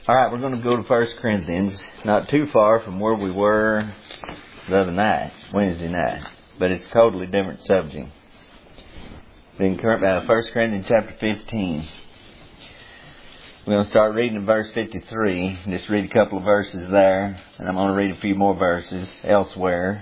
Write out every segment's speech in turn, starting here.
All right, we're going to go to 1 Corinthians, not too far from where we were the other night, Wednesday night, but it's a totally different subject. In 1 Corinthians chapter 15, we're going to start reading in verse 53, just read a couple of verses there, and I'm going to read a few more verses elsewhere.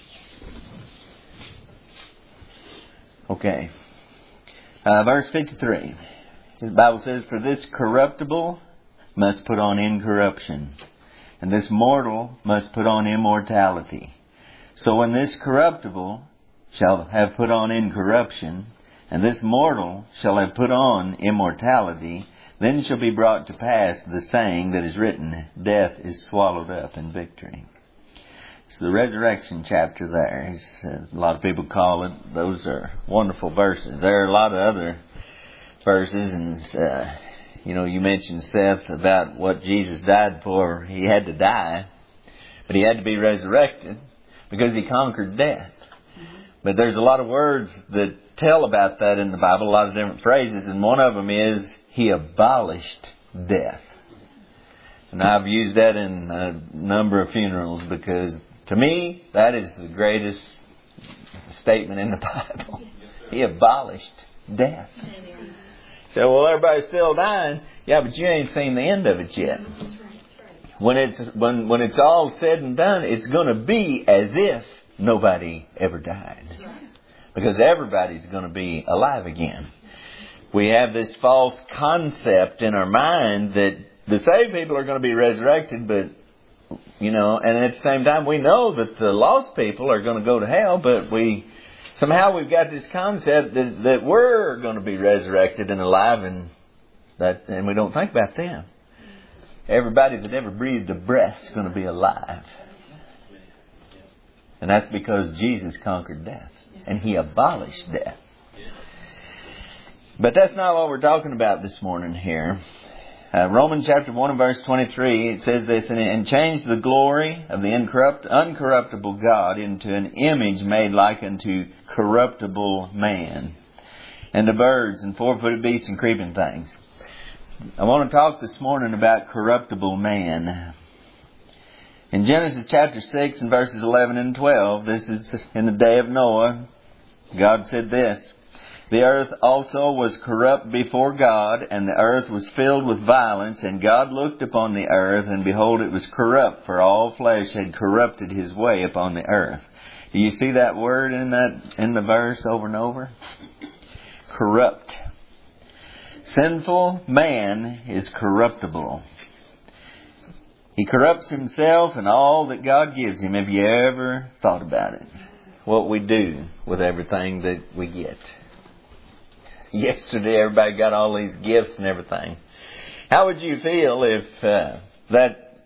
Okay, verse 53, the Bible says, "For this corruptible must put on incorruption, and this mortal must put on immortality. So when this corruptible shall have put on incorruption, and this mortal shall have put on immortality, then shall be brought to pass the saying that is written, death is swallowed up in victory." It's the resurrection chapter there. A lot of people call it. Those are wonderful verses. There are a lot of other verses, and you mentioned, Seth, about what Jesus died for. He had to die, but He had to be resurrected because He conquered death. But there's a lot of words that tell about that in the Bible, a lot of different phrases, and one of them is He abolished death. And I've used that in a number of funerals because, to me, that is the greatest statement in the Bible. He abolished death. So, well, everybody's still dying. Yeah, but you ain't seen the end of it yet. When it's all said and done, it's going to be as if nobody ever died. Because everybody's going to be alive again. We have this false concept in our mind that the saved people are going to be resurrected, but, and at the same time we know that the lost people are going to go to hell, but somehow we've got this concept that we're going to be resurrected and alive, and we don't think about them. Everybody that ever breathed a breath is going to be alive. And that's because Jesus conquered death. And He abolished death. But that's not what we're talking about this morning here. Romans chapter 1 and verse 23, it says this, "And changed the glory of the uncorruptible God into an image made like unto corruptible man, and to birds and four-footed beasts and creeping things." I want to talk this morning about corruptible man. In Genesis chapter 6 and verses 11 and 12, this is in the day of Noah, God said this, "The earth also was corrupt before God, and the earth was filled with violence, and God looked upon the earth, and behold, it was corrupt, for all flesh had corrupted his way upon the earth." Do you see that word in the verse over and over? Corrupt. Sinful man is corruptible. He corrupts himself and all that God gives him. Have you ever thought about it? What we do with everything that we get. Yesterday everybody got all these gifts and everything. How would you feel if that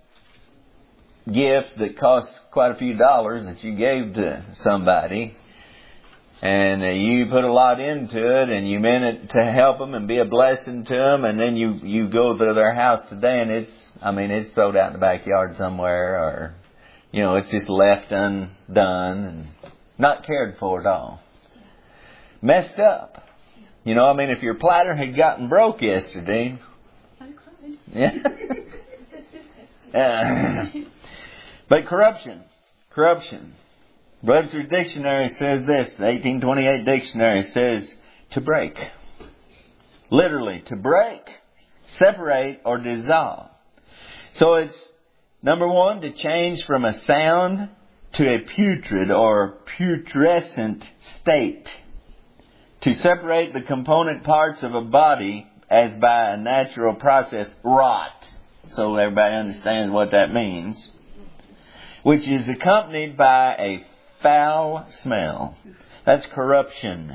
gift that costs quite a few dollars that you gave to somebody, and you put a lot into it, and you meant it to help them and be a blessing to them, and then you go to their house today and it's thrown out in the backyard somewhere, or, it's just left undone and not cared for at all. Messed up. If your platter had gotten broke yesterday. I cried. Yeah. But corruption. Webster's Dictionary says this, the 1828 dictionary says, to break. Literally, to break, separate, or dissolve. So it's, number one, to change from a sound to a putrid or putrescent state. To separate the component parts of a body as by a natural process, rot. So everybody understands what that means. Which is accompanied by a foul smell. That's corruption.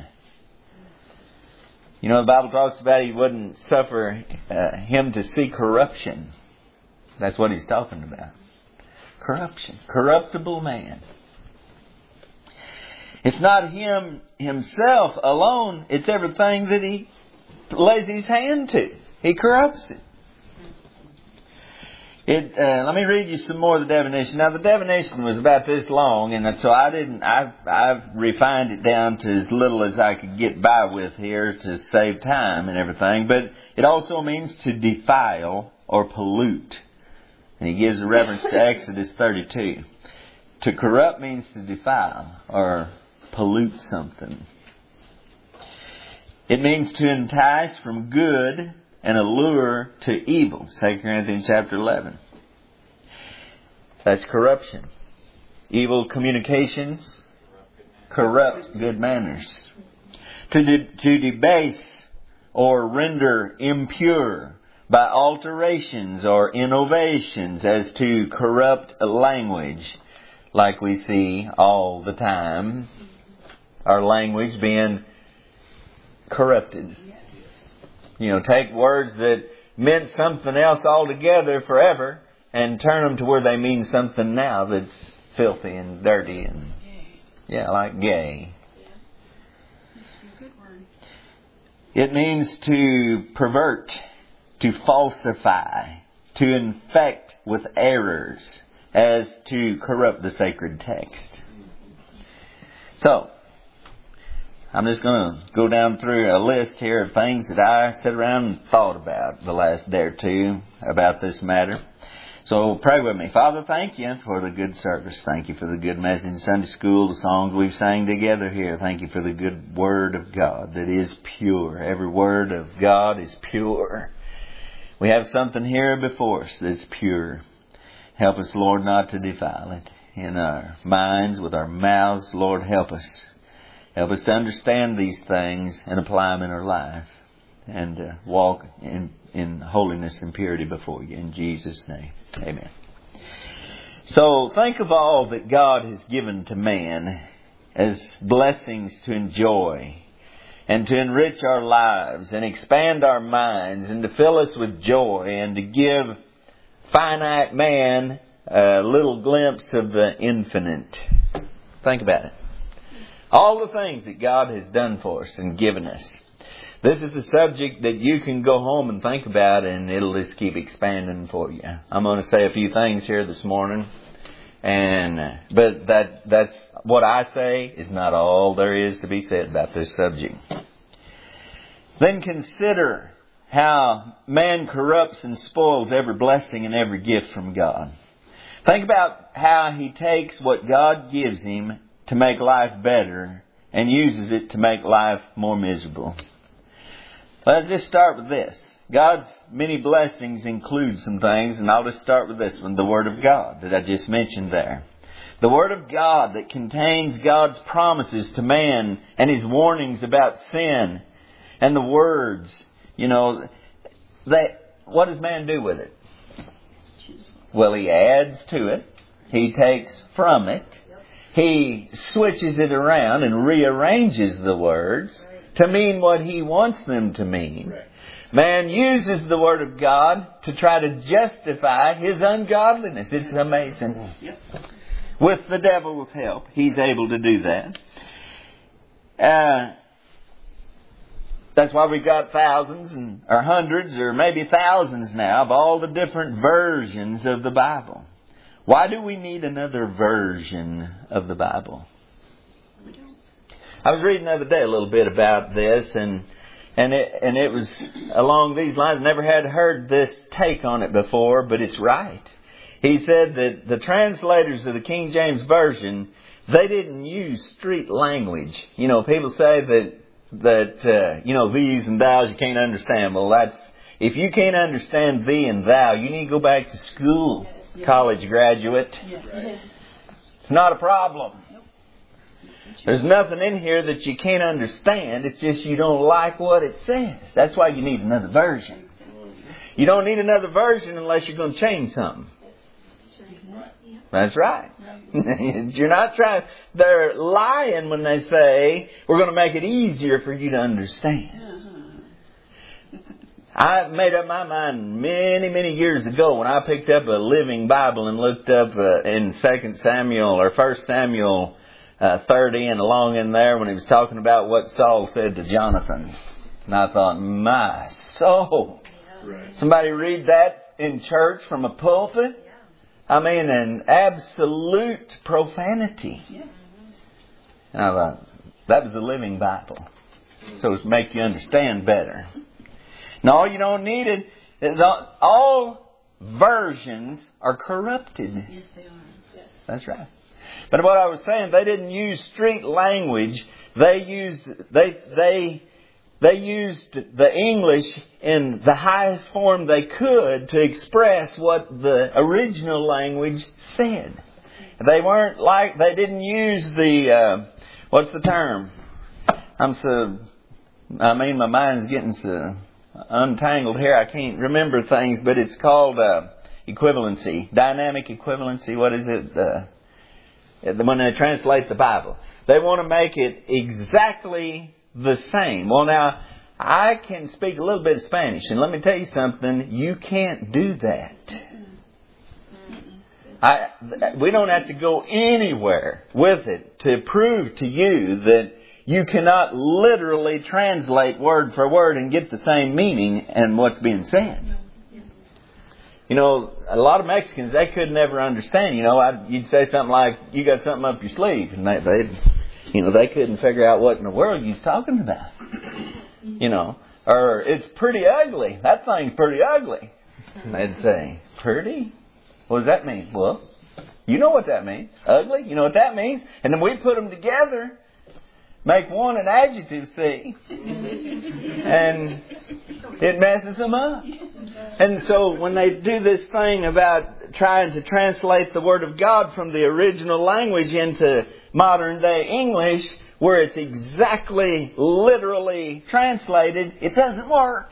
The Bible talks about He wouldn't suffer him to see corruption. That's what He's talking about. Corruption. Corruptible man. It's not him himself alone. It's everything that he lays his hand to. He corrupts it. Let me read you some more of the definition. Now, the definition was about this long, and so I've refined it down to as little as I could get by with here to save time and everything. But it also means to defile, or pollute. And he gives a reference to Exodus 32. To corrupt means to defile or pollute something. It means to entice from good and allure to evil. 2 Corinthians chapter 11. That's corruption. Evil communications corrupt good manners. To debase or render impure by alterations or innovations, as to corrupt a language, like we see all the time. Our language being corrupted. Take words that meant something else altogether forever and turn them to where they mean something now that's filthy and dirty and like gay. It means to pervert, to falsify, to infect with errors, as to corrupt the sacred text. So, I'm just going to go down through a list here of things that I sat around and thought about the last day or two about this matter. So pray with me. Father, thank you for the good service. Thank you for the good message in Sunday school, the songs we've sang together here. Thank you for the good Word of God that is pure. Every word of God is pure. We have something here before us that's pure. Help us, Lord, not to defile it in our minds, with our mouths. Lord, help us. Help us to understand these things and apply them in our life and walk in holiness and purity before you. In Jesus' name, amen. So think of all that God has given to man as blessings to enjoy and to enrich our lives and expand our minds and to fill us with joy and to give finite man a little glimpse of the infinite. Think about it. All the things that God has done for us and given us. This is a subject that you can go home and think about, and it'll just keep expanding for you. I'm going to say a few things here this morning, but that's what I say is not all there is to be said about this subject. Then consider how man corrupts and spoils every blessing and every gift from God. Think about how he takes what God gives him to make life better and uses it to make life more miserable. Let's just start with this. God's many blessings include some things, and I'll just start with this one, the Word of God that I just mentioned there. The Word of God that contains God's promises to man and His warnings about sin. And the words, what does man do with it? Well, he adds to it. He takes from it. He switches it around and rearranges the words to mean what he wants them to mean. Man uses the Word of God to try to justify his ungodliness. It's amazing. With the devil's help, he's able to do that. That's why we've got thousands or hundreds or maybe thousands now of all the different versions of the Bible. Why do we need another version of the Bible? I was reading the other day a little bit about this, and it was along these lines. Never had heard this take on it before, but it's right. He said that the translators of the King James Version, they didn't use street language. People say that these and thous you can't understand. Well, if you can't understand thee and thou, you need to go back to school, college graduate. It's not a problem. There's nothing in here that you can't understand. It's just you don't like what it says. That's why you need another version. You don't need another version unless you're going to change something. That's right. You're not trying. They're lying when they say we're going to make it easier for you to understand. I made up my mind many, many years ago when I picked up a Living Bible and looked up in 2 Samuel or 1 Samuel 30 and along in there when he was talking about what Saul said to Jonathan. And I thought, my soul. Somebody read that in church from a pulpit? I mean, an absolute profanity. And I thought, that was the Living Bible. So it's make you understand better. No, you don't need it. All versions are corrupted. Yes, they are. Yes. That's right. But what I was saying, they didn't use street language. They used the English in the highest form they could to express what the original language said. They didn't use the, what's the term? My mind's getting so untangled here. I can't remember things, but it's called equivalency, dynamic equivalency. What is it? When they translate the Bible, they want to make it exactly the same. Well, now, I can speak a little bit of Spanish, and let me tell you something, you can't do that. We don't have to go anywhere with it to prove to you that you cannot literally translate word for word and get the same meaning and what's being said. You know, a lot of Mexicans, they could never understand. You know, you'd say something like, "You got something up your sleeve," and they couldn't figure out what in the world you was talking about. You know, or "It's pretty ugly. That thing's pretty ugly." And they'd say, "Pretty? What does that mean?" "Well, you know what that means. Ugly, you know what that means." And then we put them together, make one an adjective, see, and it messes them up. And so when they do this thing about trying to translate the Word of God from the original language into modern day English, where it's exactly literally translated, it doesn't work.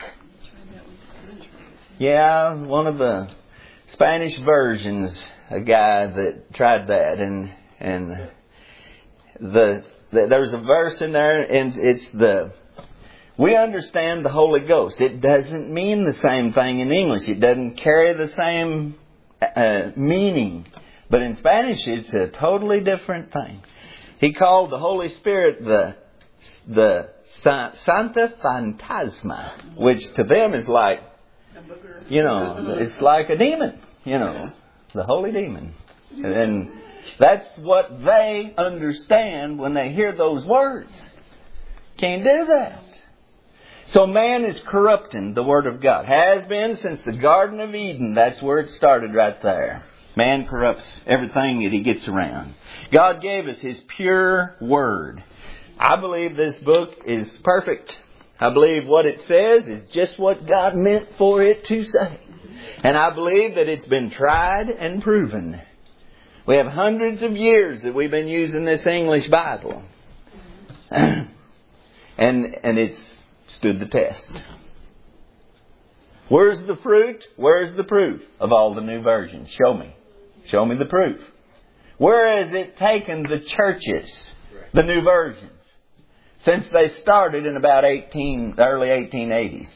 Yeah, one of the Spanish versions, a guy that tried that, and there's a verse in there, and it's we understand the Holy Ghost. It doesn't mean the same thing in English. It doesn't carry the same meaning. But in Spanish, it's a totally different thing. He called the Holy Spirit the Santa Fantasma, which to them is like, it's like a demon, the holy demon. And that's what they understand when they hear those words. Can't do that. So man is corrupting the Word of God. Has been since the Garden of Eden. That's where it started right there. Man corrupts everything that he gets around. God gave us His pure Word. I believe this book is perfect. I believe what it says is just what God meant for it to say. And I believe that it's been tried and proven. We have hundreds of years that we've been using this English Bible. And it's stood the test. Where's the fruit? Where's the proof of all the new versions? Show me. Show me the proof. Where has it taken the churches, the new versions, since they started in about early 1880s?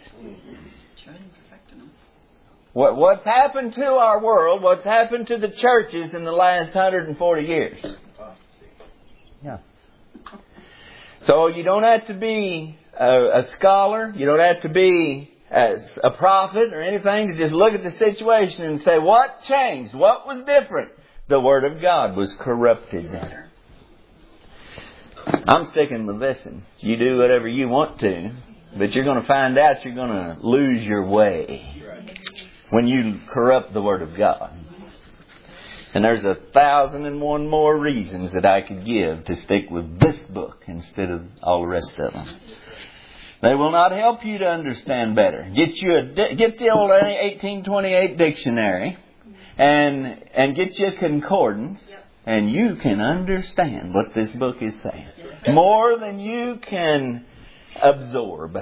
What's happened to our world? What's happened to the churches in the last 140 years? Yeah. So you don't have to be a scholar. You don't have to be a prophet or anything to just look at the situation and say, what changed? What was different? The Word of God was corrupted. I'm sticking with this. You do whatever you want to, but you're going to find out you're going to lose your way when you corrupt the Word of God. And there's 1,001 more reasons that I could give to stick with this book instead of all the rest of them. They will not help you to understand better. Get the old 1828 dictionary and get you a concordance, and you can understand what this book is saying more than you can absorb.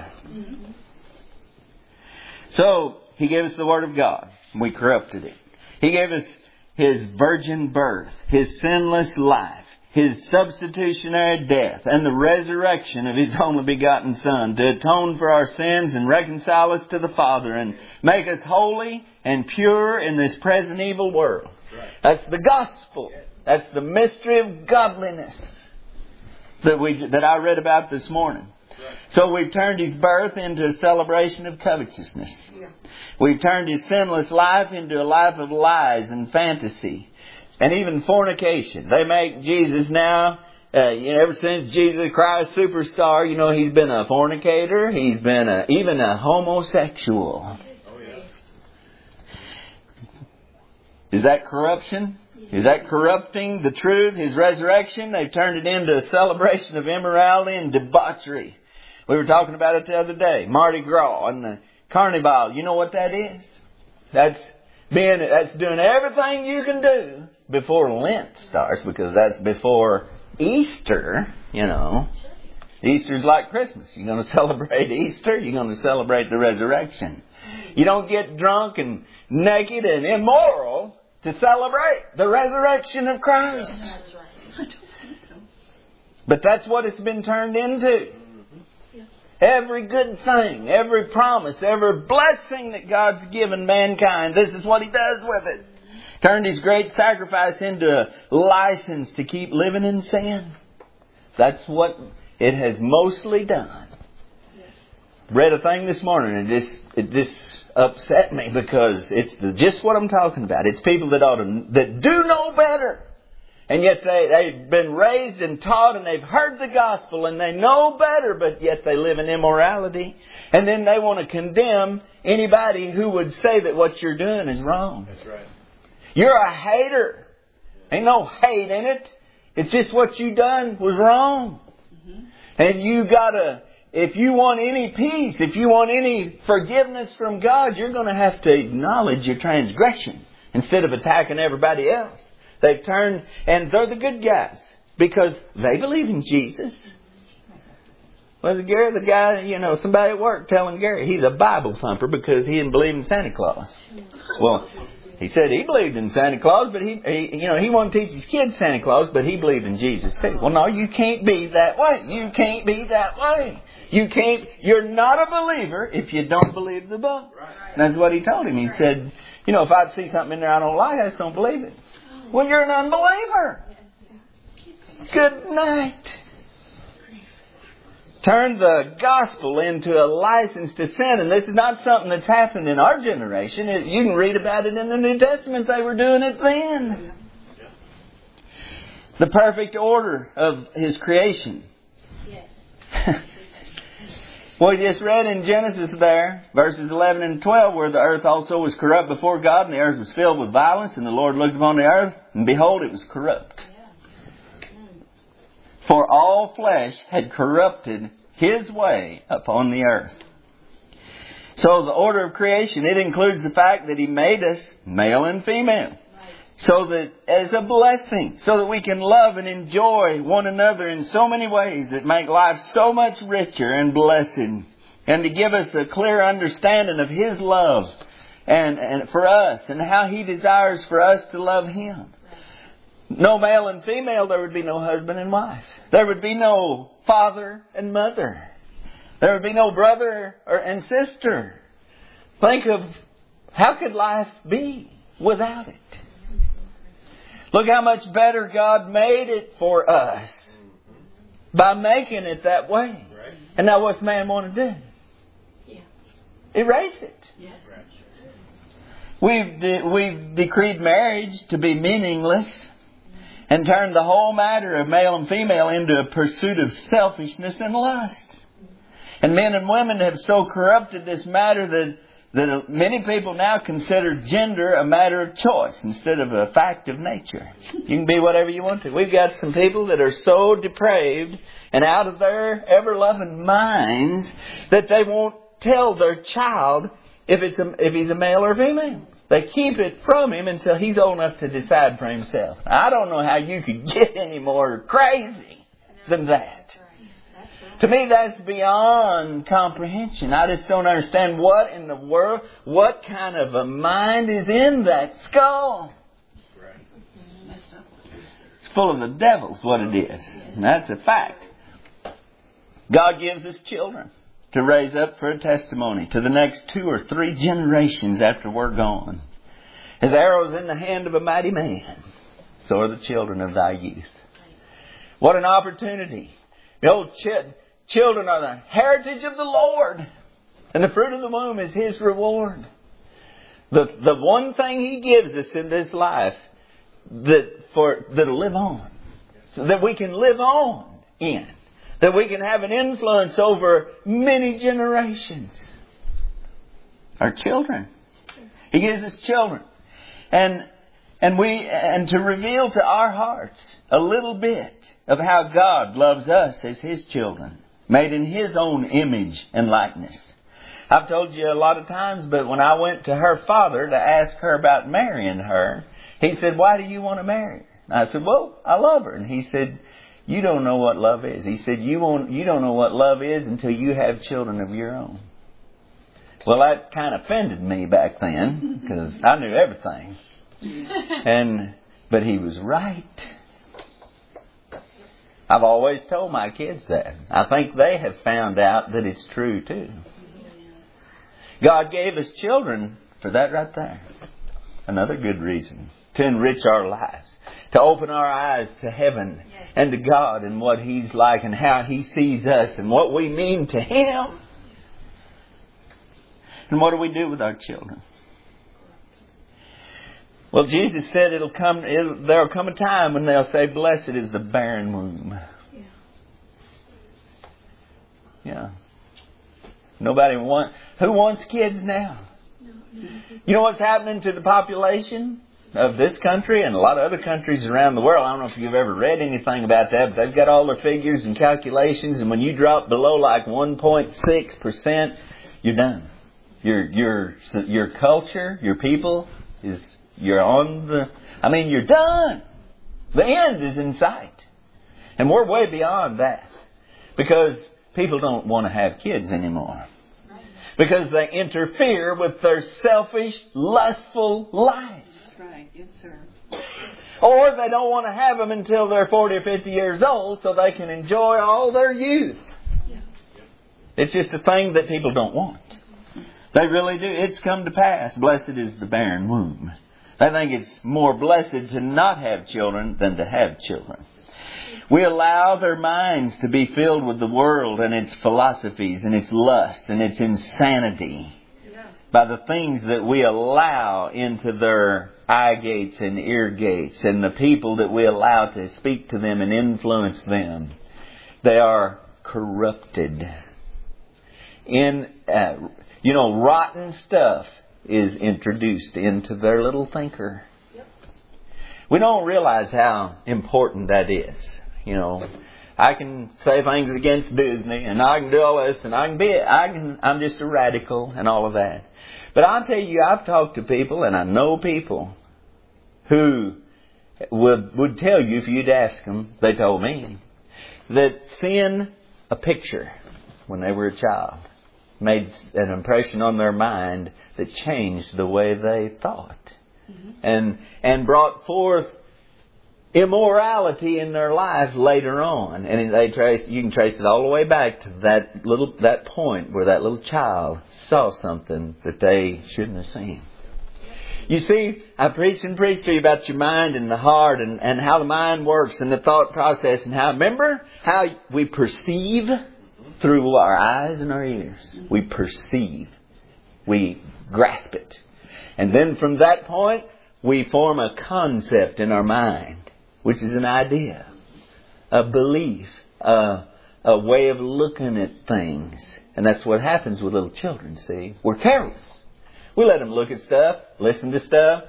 So He gave us the Word of God. We corrupted it. He gave us His virgin birth, His sinless life, His substitutionary death, and the resurrection of His only begotten Son to atone for our sins and reconcile us to the Father and make us holy and pure in this present evil world. That's the gospel. That's the mystery of godliness that I read about this morning. So we've turned His birth into a celebration of covetousness. We've turned His sinless life into a life of lies and fantasy. And even fornication. They make Jesus now, ever since Jesus Christ superstar, He's been a fornicator. He's been even a homosexual. Is that corruption? Is that corrupting the truth, His resurrection? They've turned it into a celebration of immorality and debauchery. We were talking about it the other day. Mardi Gras and the Carnival. You know what that is? That's doing everything you can do before Lent starts, because that's before Easter, you know. Easter's like Christmas. You're going to celebrate Easter. You're going to celebrate the resurrection. You don't get drunk and naked and immoral to celebrate the resurrection of Christ. But that's what it's been turned into. Every good thing, every promise, every blessing that God's given mankind, this is what He does with it. Turned His great sacrifice into a license to keep living in sin. That's what it has mostly done. Read a thing this morning, it just upset me, because it's just what I'm talking about. It's people that do know better. And yet they've been raised and taught, and they've heard the gospel, and they know better, but yet they live in immorality. And then they want to condemn anybody who would say that what you're doing is wrong. That's right. You're a hater. Ain't no hate in it. It's just what you done was wrong. And you gotta, if you want any peace, if you want any forgiveness from God, you're going to have to acknowledge your transgression instead of attacking everybody else. They've turned, and they're the good guys because they believe in Jesus. Was Gary the guy, somebody at work telling Gary he's a Bible thumper because he didn't believe in Santa Claus? Well, he said he believed in Santa Claus, but he wanted to teach his kids Santa Claus, but he believed in Jesus too. Well, no, you can't be that way. You can't be that way. You're not a believer if you don't believe the book. And that's what he told him. He said, if I see something in there I don't like, I just don't believe it. Well, you're an unbeliever. Good night. Turn the gospel into a license to sin. And this is not something that's happened in our generation. You can read about it in the New Testament. They were doing it then. The perfect order of His creation. Well, we just read in Genesis there, verses 11 and 12, where the earth also was corrupt before God, and the earth was filled with violence, and the Lord looked upon the earth, and behold, it was corrupt. For all flesh had corrupted His way upon the earth. So the order of creation, it includes the fact that He made us male and female. So that as a blessing, so that we can love and enjoy one another in so many ways that make life so much richer and blessed. And to give us a clear understanding of His love and for us and how He desires for us to love Him. No male and female, there would be no husband and wife. There would be no father and mother. There would be no brother and sister. Think of how could life be without it? Look how much better God made it for us by making it that way. And now what's man want to do? Erase it. We've decreed marriage to be meaningless and turned the whole matter of male and female into a pursuit of selfishness and lust. And men and women have so corrupted this matter that many people now consider gender a matter of choice instead of a fact of nature. You can be whatever you want to. We've got some people that are so depraved and out of their ever-loving minds that they won't tell their child if he's a male or female. They keep it from him until he's old enough to decide for himself. I don't know how you could get any more crazy than that. To me, that's beyond comprehension. I just don't understand what in the world, what kind of a mind is in that skull. It's full of the devil's what it is. And that's a fact. God gives us children to raise up for a testimony to the next 2 or 3 generations after we're gone. As arrows in the hand of a mighty man, so are the children of thy youth. What an opportunity. Behold, children are the heritage of the Lord, and the fruit of the womb is His reward. The one thing He gives us in this life that'll live on, so that we can live on in, that we can have an influence over many generations. Our children. He gives us children. And And to reveal to our hearts a little bit of how God loves us as His children, made in His own image and likeness. I've told you a lot of times, but when I went to her father to ask her about marrying her, he said, "Why do you want to marry her?" And I said, "Well, I love her." And he said, "You don't know what love is." He said, "You don't know what love is until you have children of your own." Well, that kind of offended me back then, because I knew everything. But he was right. I've always told my kids that. I think they have found out that it's true too. God gave us children for that right there. Another good reason. To enrich our lives. To open our eyes to heaven and to God and what He's like and how He sees us and what we mean to Him. And what do we do with our children? Well, Jesus said there'll come a time when they'll say, "Blessed is the barren womb." Yeah. Who wants kids now? You know what's happening to the population of this country and a lot of other countries around the world? I don't know if you've ever read anything about that, but they've got all their figures and calculations, and when you drop below like 1.6%, you're done. Your culture, your people you're done. The end is in sight. And we're way beyond that. Because people don't want to have kids anymore. Because they interfere with their selfish, lustful lives. That's right. Yes, sir. Or they don't want to have them until they're 40 or 50 years old so they can enjoy all their youth. Yeah. It's just a thing that people don't want. They really do. It's come to pass. Blessed is the barren womb. They think it's more blessed to not have children than to have children. We allow their minds to be filled with the world and its philosophies and its lust and its insanity by the things that we allow into their eye gates and ear gates and the people that we allow to speak to them and influence them. They are corrupted. Rotten stuff is introduced into their little thinker. We don't realize how important that is. I can say things against Disney and I can do all this and I'm just a radical and all of that. But I'll tell you, I've talked to people and I know people who would tell you if you'd ask them, they told me, that seeing a picture when they were a child made an impression on their mind that changed the way they thought. And brought forth immorality in their lives later on. And you can trace it all the way back to that point where that little child saw something that they shouldn't have seen. You see, I preached to you about your mind and the heart and how the mind works and the thought process and remember how we perceive through our eyes and our ears. We perceive. We grasp it. And then from that point, we form a concept in our mind, which is an idea, a belief, a way of looking at things. And that's what happens with little children, see. We're careless. We let them look at stuff, listen to stuff,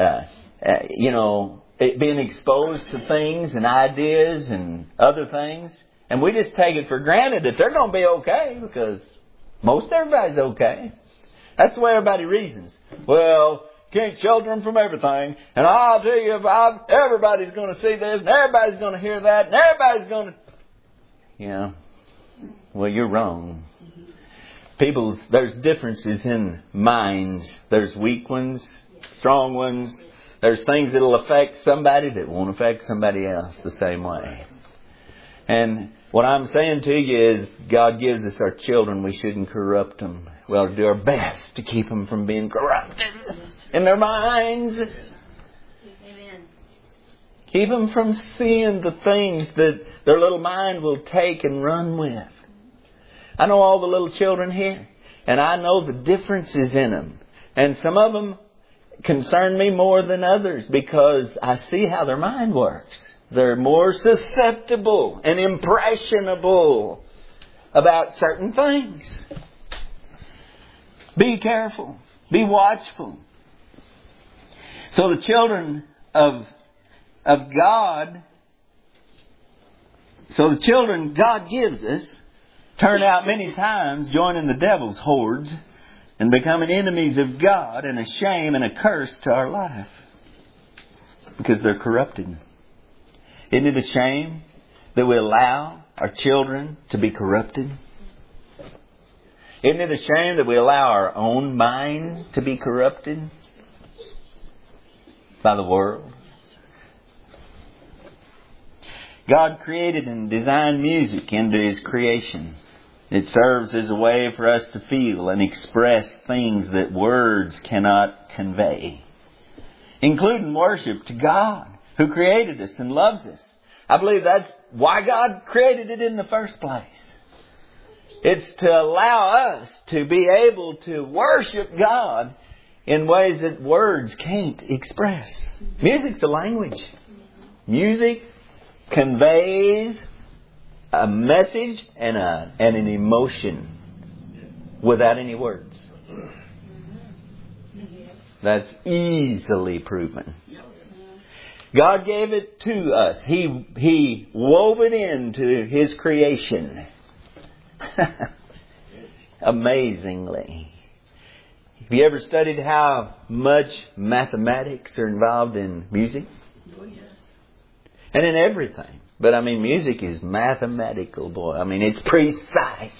being exposed to things and ideas and other things. And we just take it for granted that they're going to be okay because most everybody's okay. That's the way everybody reasons. Well, can't shelter them from everything. And I'll tell you, everybody's going to see this and everybody's going to hear that and everybody's going to... Well, you're wrong. There's differences in minds. There's weak ones, strong ones. There's things that'll affect somebody that won't affect somebody else the same way. And what I'm saying to you is God gives us our children. We shouldn't corrupt them. We ought to do our best to keep them from being corrupted in their minds. Amen. Keep them from seeing the things that their little mind will take and run with. I know all the little children here, and I know the differences in them. And some of them concern me more than others because I see how their mind works. They're more susceptible and impressionable about certain things. Be careful. Be watchful. So the children of God, so the children God gives us turn out many times joining the devil's hordes and becoming enemies of God and a shame and a curse to our life because they're corrupted. Isn't it a shame that we allow our children to be corrupted? Isn't it a shame that we allow our own minds to be corrupted by the world? God created and designed music into His creation. It serves as a way for us to feel and express things that words cannot convey, including worship to God, who created us and loves us. I believe that's why God created it in the first place. It's to allow us to be able to worship God in ways that words can't express. Music's a language. Music conveys a message and an emotion without any words. That's easily proven. God gave it to us. He wove it into His creation. Amazingly. Have you ever studied how much mathematics are involved in music? And in everything. But I mean, music is mathematical, boy. I mean, it's precise.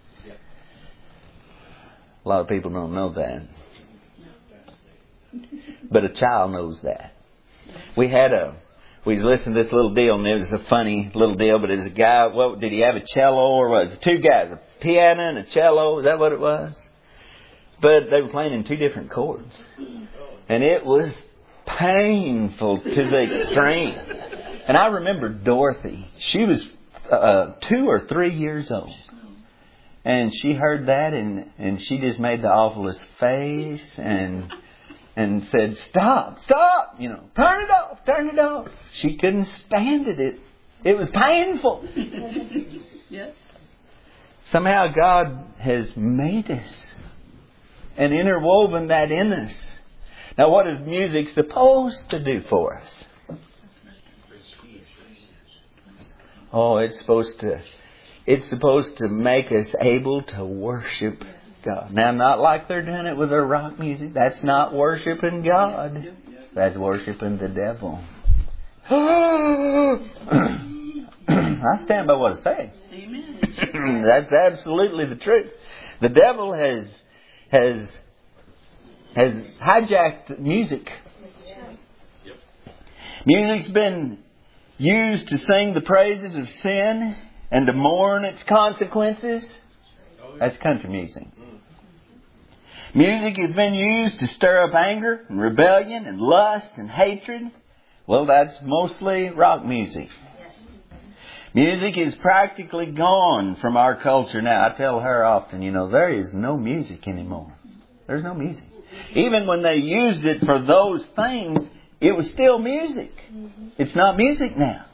A lot of people don't know that. But a child knows that. We was listening to this little deal, and it was a funny little deal, but it was a guy, did he have a cello, or was it two guys, a piano and a cello? Is that what it was? But they were playing in two different chords. And it was painful to the extreme. And I remember Dorothy. She was 2 or 3 years old. And she heard that, and she just made the awfulest face and said, stop, turn it off. She couldn't stand it. It was painful. Yes. Somehow God has made us and interwoven that in us. Now, what is music supposed to do for us? Oh, it's supposed to make us able to worship God. Now, not like they're doing it with their rock music. That's not worshiping God. That's worshiping the devil. I stand by what I say. Amen. That's absolutely the truth. The devil has hijacked music. Music's been used to sing the praises of sin and to mourn its consequences. That's country music. Music has been used to stir up anger and rebellion and lust and hatred. Well, that's mostly rock music. Music is practically gone from our culture now. I tell her often, there is no music anymore. There's no music. Even when they used it for those things, it was still music. It's not music now.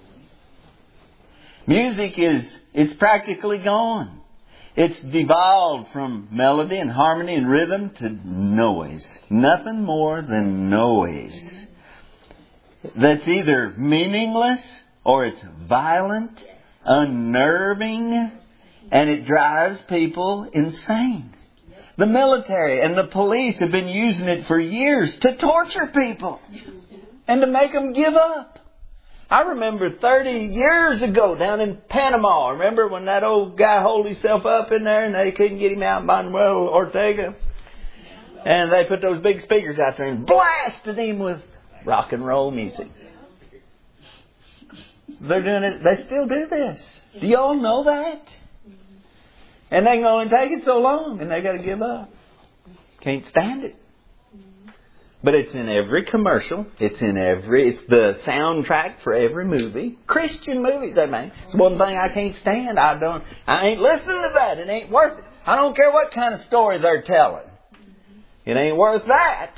Music it's practically gone. It's devolved from melody and harmony and rhythm to noise. Nothing more than noise. That's either meaningless or it's violent, unnerving, and it drives people insane. The military and the police have been using it for years to torture people and to make them give up. I remember 30 years ago down in Panama. Remember when that old guy holed himself up in there and they couldn't get him out, Manuel Ortega? And they put those big speakers out there and blasted him with rock and roll music. They're doing it. They still do this. Do y'all know that? And they can only take it so long and they got to give up. Can't stand it. But it's in every commercial. It's the soundtrack for every movie. Christian movies, that man. It's one thing I can't stand. I ain't listening to that. It ain't worth it. I don't care what kind of story they're telling. It ain't worth that.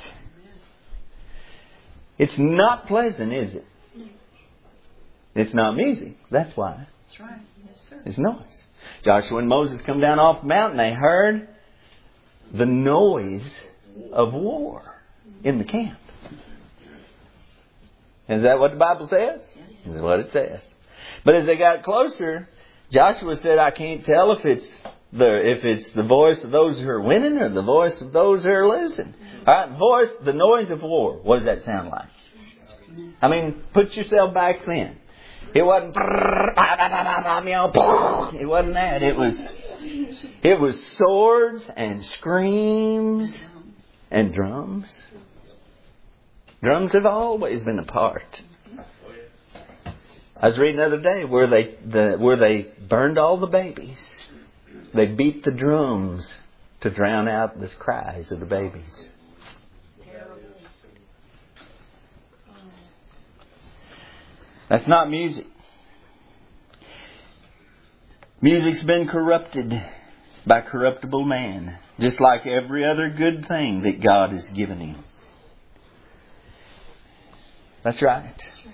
It's not pleasant, is it? It's not music. That's why. That's right. Yes, sir. It's noise. Joshua and Moses come down off the mountain. They heard the noise of war in the camp. Is that what the Bible says? This is what it says. But as they got closer, Joshua said, I can't tell if it's the voice of those who are winning or the voice of those who are losing. All right, the noise of war. What does that sound like? I mean, put yourself back then. It wasn't. It wasn't that. It was swords and screams and drums. Drums have always been a part. I was reading the other day where they burned all the babies. They beat the drums to drown out the cries of the babies. That's not music. Music's been corrupted by corruptible man, just like every other good thing that God has given him. That's right.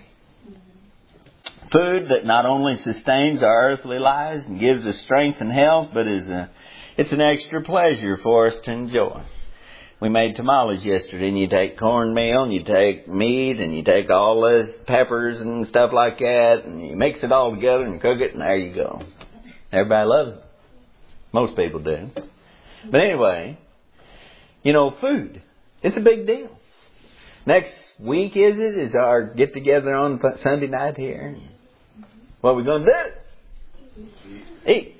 Food that not only sustains our earthly lives and gives us strength and health, but it's an extra pleasure for us to enjoy. We made tamales yesterday, and you take cornmeal, and you take meat, and you take all this peppers and stuff like that, and you mix it all together and cook it, and there you go. Everybody loves it. Most people do. But anyway, food. It's a big deal. Next week is our get together on Sunday night here. What are we going to do? Eat.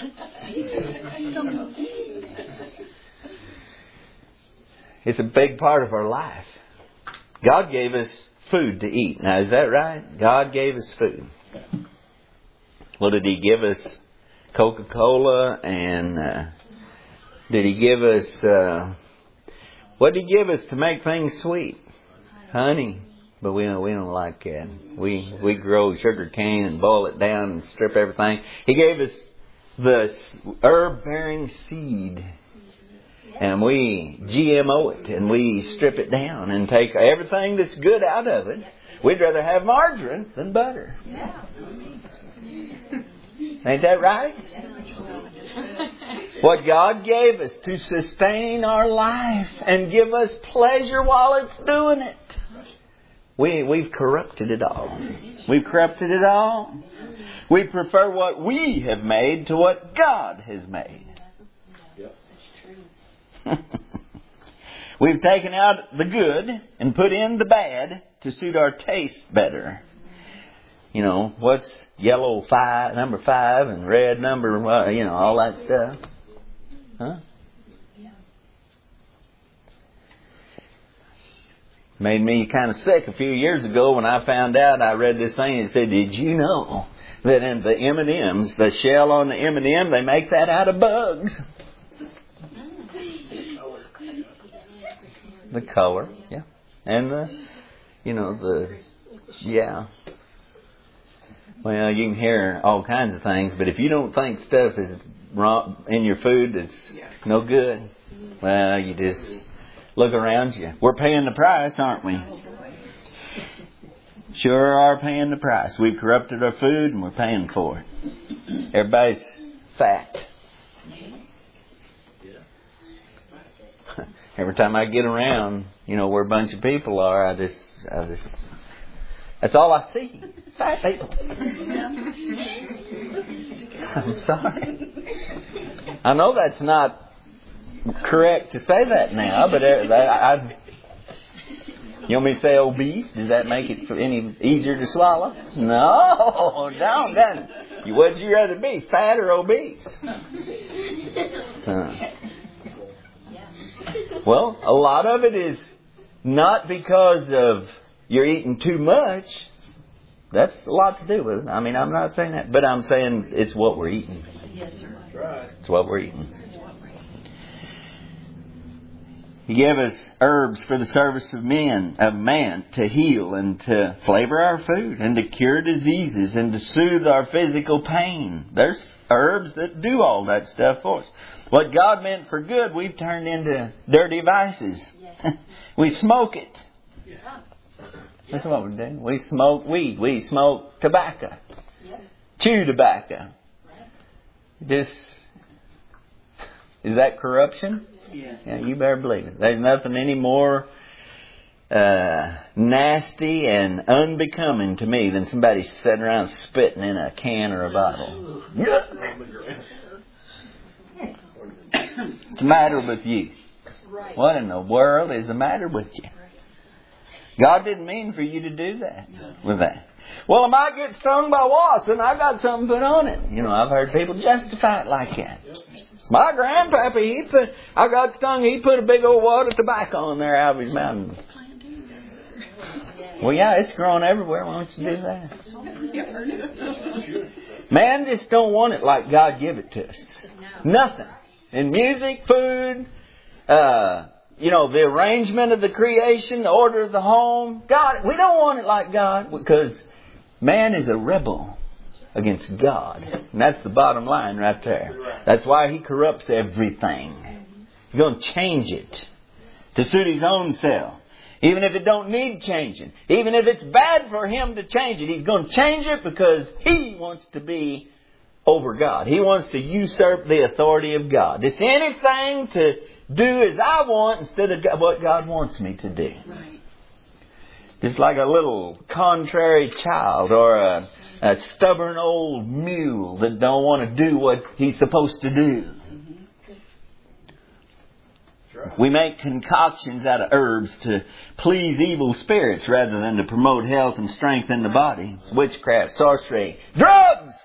It's a big part of our life. God gave us food to eat. Now, is that right? God gave us food. Well, did He give us Coca-Cola? And did He give us... what did He give us to make things sweet? Honey. But we don't like that. We grow sugar cane and boil it down and strip everything. He gave us the herb-bearing seed. And we GMO it and we strip it down and take everything that's good out of it. We'd rather have margarine than butter. Ain't that right? What God gave us to sustain our life and give us pleasure while it's doing it. We've corrupted it all. We've corrupted it all. We prefer what we have made to what God has made. We've taken out the good and put in the bad to suit our taste better. What's yellow number 5 and red number, all that stuff. Huh? Made me kind of sick a few years ago when I found out. I read this thing that said, did you know that in the M&Ms, the shell on the M&M, they make that out of bugs? The color, yeah. And yeah. Well, you can hear all kinds of things, but if you don't think stuff is wrong in your food that's no good, well, you just look around you. We're paying the price, aren't we? Sure are paying the price. We've corrupted our food and we're paying for it. Everybody's fat. Every time I get around, where a bunch of people are, I just that's all I see. Fat people. I'm sorry. I know that's not correct to say that now, but you want me to say obese? Does that make it any easier to swallow? No, doesn't. Would you rather be, fat or obese? Well, a lot of it is not because of you're eating too much. That's a lot to do with it. I mean, I'm not saying that, but I'm saying it's what we're eating. Yes, sir. That's right. It's what we're eating. He gave us herbs for the service of man to heal and to flavor our food and to cure diseases and to soothe our physical pain. There's herbs that do all that stuff for us. What God meant for good, we've turned into dirty vices. Yes. We smoke it. Yeah. That's what we do. We smoke weed. We smoke tobacco. Yeah. Chew tobacco. Right. Is that corruption? Yes. Yeah, you better believe it. There's nothing any more nasty and unbecoming to me than somebody sitting around spitting in a can or a bottle. What's the matter with you? What in the world is the matter with you? God didn't mean for you to do that with that. Well, I might get stung by wasps and I got something put on it. You know, I've heard people justify it like that. My grandpappy, I got stung, he put a big old wad of tobacco in there out of his mouth. Well, yeah, it's growing everywhere. Why don't you do that? Man just don't want it like God give it to us. Nothing. In music, food, the arrangement of the creation, the order of the home. God, we don't want it like God because man is a rebel against God. And that's the bottom line right there. That's why he corrupts everything. He's going to change it to suit his own self. Even if it don't need changing. Even if it's bad for him to change it. He's going to change it because he wants to be over God. He wants to usurp the authority of God. It's anything to do as I want instead of what God wants me to do. Right. Just like a little contrary child or a stubborn old mule that don't want to do what he's supposed to do. We make concoctions out of herbs to please evil spirits rather than to promote health and strength in the body. It's witchcraft, sorcery, drugs.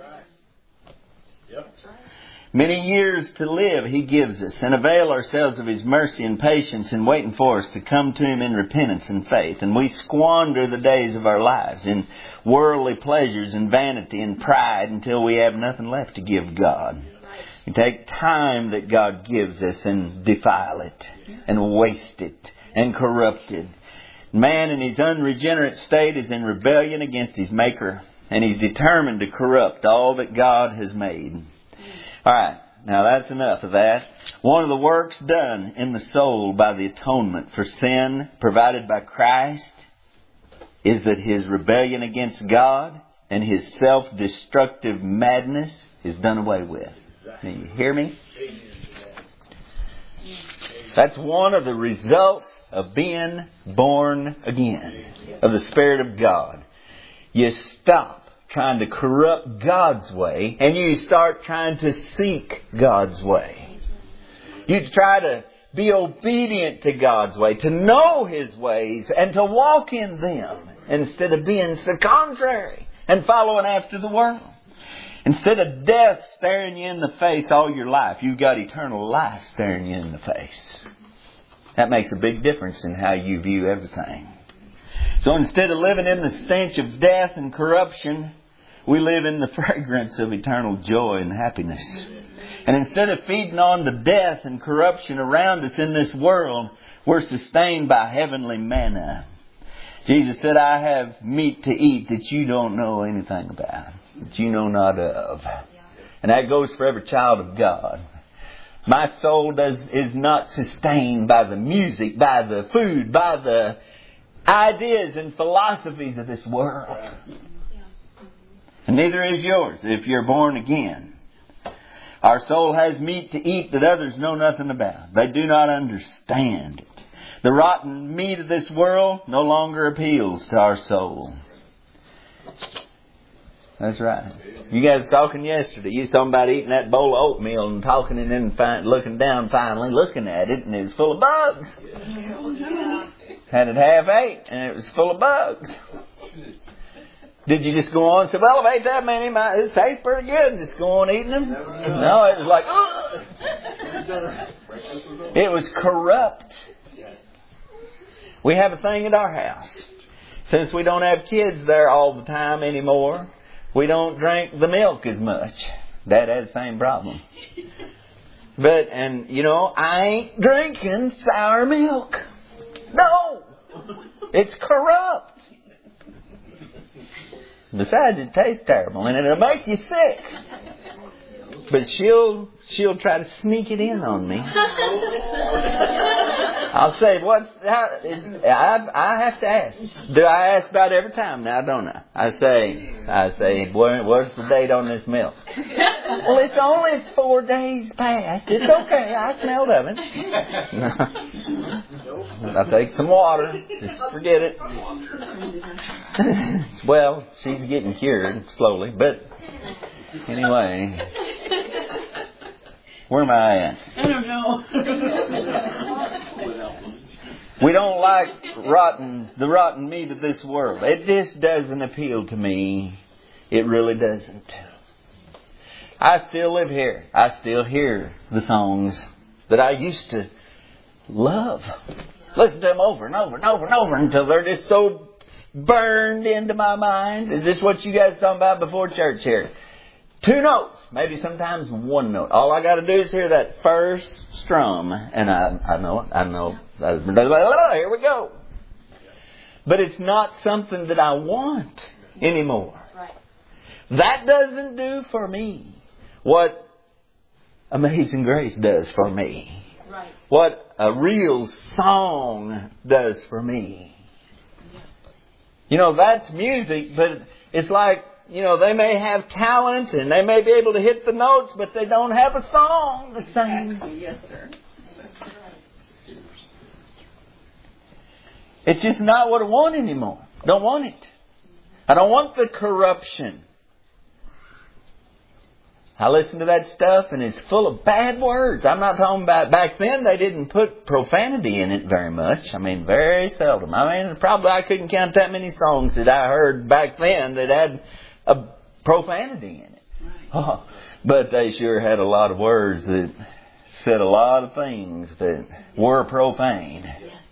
Many years to live He gives us, and avail ourselves of His mercy and patience in waiting for us to come to Him in repentance and faith. And we squander the days of our lives in worldly pleasures and vanity and pride until we have nothing left to give God. We take time that God gives us and defile it and waste it and corrupt it. Man in his unregenerate state is in rebellion against his Maker, and he's determined to corrupt all that God has made. All right, now that's enough of that. One of the works done in the soul by the atonement for sin provided by Christ is that his rebellion against God and his self-destructive madness is done away with. Now, you hear me? That's one of the results of being born again, of the Spirit of God. You stop trying to corrupt God's way, and you start trying to seek God's way. You try to be obedient to God's way, to know His ways, and to walk in them, instead of being so contrary and following after the world. Instead of death staring you in the face all your life, you've got eternal life staring you in the face. That makes a big difference in how you view everything. So instead of living in the stench of death and corruption, we live in the fragrance of eternal joy and happiness. And instead of feeding on the death and corruption around us in this world, we're sustained by heavenly manna. Jesus said, I have meat to eat that you don't know anything about, that you know not of. And that goes for every child of God. My soul is not sustained by the music, by the food, by the ideas and philosophies of this world. And neither is yours if you're born again. Our soul has meat to eat that others know nothing about. They do not understand it. The rotten meat of this world no longer appeals to our soul. That's right. You guys were talking yesterday. You was talking about eating that bowl of oatmeal and talking and then looking down finally, looking at it, and it was full of bugs. Had it half ate and it was full of bugs. Did you just go on and say, well, I've ate that many, it tastes pretty good, just go on eating them? No, it was like, ugh! It was corrupt. We have a thing at our house. Since we don't have kids there all the time anymore, we don't drink the milk as much. Dad had the same problem. But, I ain't drinking sour milk. No! It's corrupt. Besides, it tastes terrible and it'll make you sick. But she'll try to sneak it in on me. I'll say, I have to ask. Do I ask about every time now, don't I? I say, what's the date on this milk? Well, it's only 4 days past. It's okay. I smelled of it. I'll take some water. Just forget it. Well, she's getting cured slowly, but anyway. Where am I at? I don't know. We don't like the rotten meat of this world. It just doesn't appeal to me. It really doesn't. I still live here. I still hear the songs that I used to love. Listen to them over and over and over and over until they're just so burned into my mind. Is this what you guys talking about before church here? 2 notes, maybe sometimes 1 note. All I got to do is hear that first strum, and I know. Here we go. But it's not something that I want anymore. Right. That doesn't do for me what Amazing Grace does for me. Right. What a real song does for me. You know, that's music, but it's like, you know, they may have talent and they may be able to hit the notes, but they don't have a song to sing. Yes, sir. It's just not what I want anymore. Don't want it. I don't want the corruption. I listen to that stuff and it's full of bad words. I'm not talking about back then they didn't put profanity in it very much. I mean, very seldom. I mean, probably I couldn't count that many songs that I heard back then that had a profanity in it. Right. Oh, but they sure had a lot of words that said a lot of things that were profane.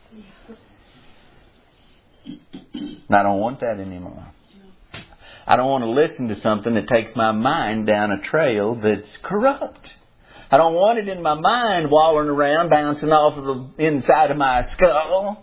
And I don't want that anymore. I don't want to listen to something that takes my mind down a trail that's corrupt. I don't want it in my mind wallowing around, bouncing off of the inside of my skull.